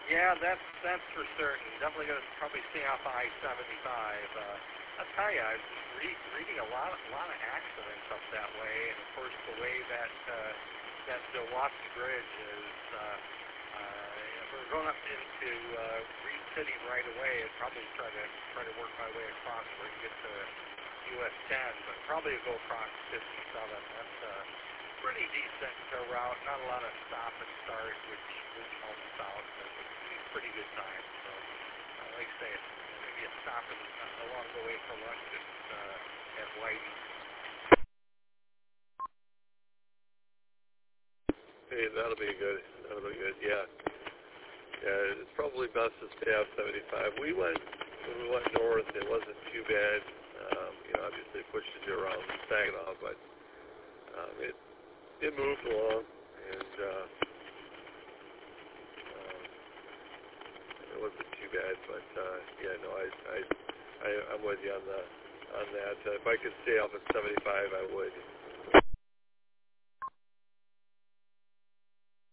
Yeah, that's for certain. Definitely going to probably stay off I-75. I'll tell you, I was reading a lot of accidents up that way, and of course the way that that Milwaukee Bridge is. If we're going up into Reed City right away, I'd probably try to work my way across where you get to US 10, but probably go across 57. That's a pretty decent route. Not a lot of stop and start, which helps out. But it's pretty good time. So, like I say, maybe a stop along the way for lunch at Whitey's. Hey, that'll be good. Yeah. Yeah, it's probably best to stay off 75. When we went north, it wasn't too bad. Obviously it pushes you around Saginaw, but it moved along, and it wasn't too bad. But I'm with you on that. If I could stay off at 75, I would.